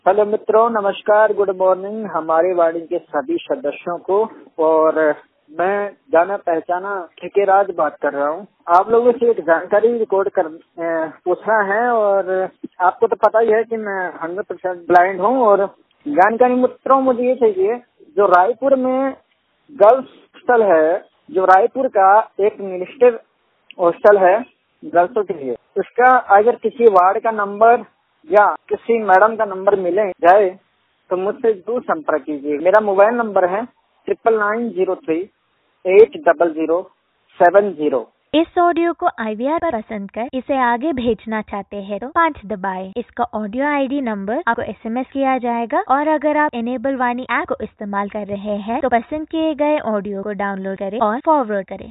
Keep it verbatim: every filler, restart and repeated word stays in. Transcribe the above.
Hello मित्रों, नमस्कार, good morning हमारे वाणी के सभी सदस्यों को। और मैं जाना पहचाना ठेकेराज बात कर रहा हूँ। आप लोगों से एक जानकारी रिकॉर्ड कर पूछना है और आपको तो पता ही है कि मैं हंड्रेड परसेंट ब्लाइंड हूँ। और जानकारी मित्रों मुझे ये चाहिए, जो रायपुर में गर्ल्स हॉस्टल है, जो रायपुर का एक मिनिस्टर हॉस्टल है गर्ल्सों के लिए, उसका अगर किसी वार्ड का नंबर या किसी मैडम का नंबर मिले जाए तो मुझसे जरूर संपर्क कीजिए। मेरा मोबाइल नंबर है triple nine zero three eight double zero seven zero. इस ऑडियो को आई वी आर पर पसंद कर इसे आगे भेजना चाहते हैं तो पाँच दबाएं। इसका ऑडियो आई डी नंबर आपको एस एम एस किया जाएगा। और अगर आप एनेबल वाणी ऐप को इस्तेमाल कर रहे हैं तो पसंद किए गए ऑडियो को डाउनलोड करें और फॉरवर्ड करें।